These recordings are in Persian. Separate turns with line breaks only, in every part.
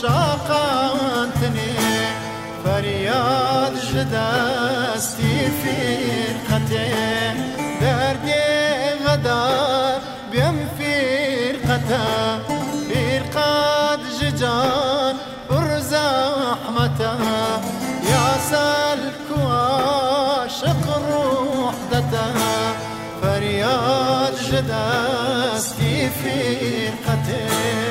عاشقانتني فرياد جدستي في رقتي دردي غدار بيم في رقتها برقاد ججان برزحمتها يا سلك وعاشق روح دتها فرياد جدستي في رقتي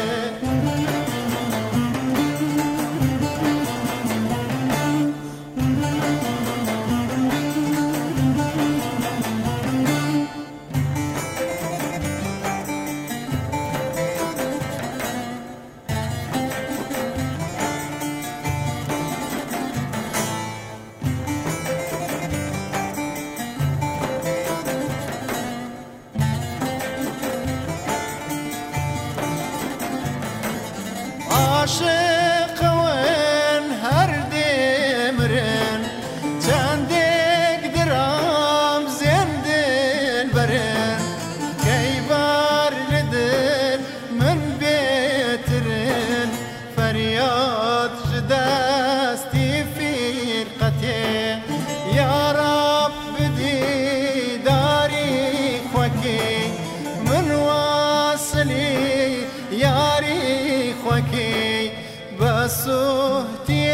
عاشق وين هردي مرن چندك درام زندن برن كيبار لدل من بيترن فرياد جدستي في رقتي يا رب بدي داري خوكي من واصلي ياري خوكي بسوتي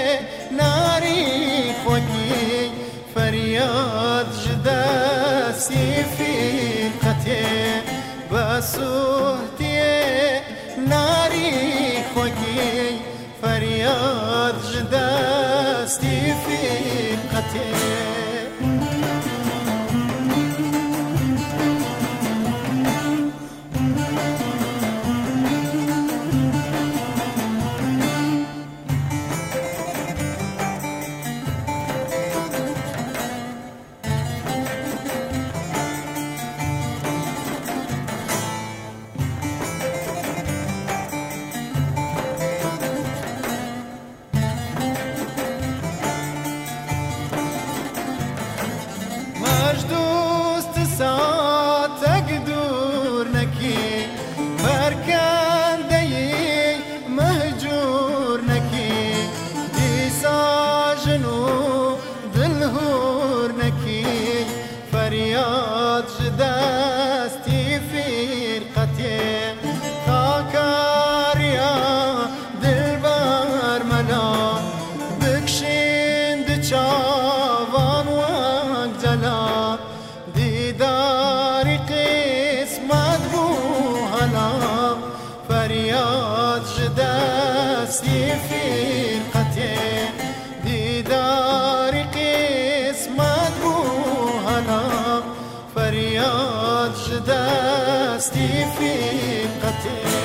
ناري خوكي فرياد جداسي في قتي بسوتي ناري خوكي فرياد جداسي في قتي مجدوست ساعتك دور نكي فركان دي مهجور نكي دي ساجنو دلهور نكي فرياد جدستي في رقتي خاكاريا دلبار ملا بكشين دچاوان وقجلا ديداري قسمت بو هلا فرياد جدستي في رقتي ديداري قسمت بو هلا فرياد جدستي في رقتي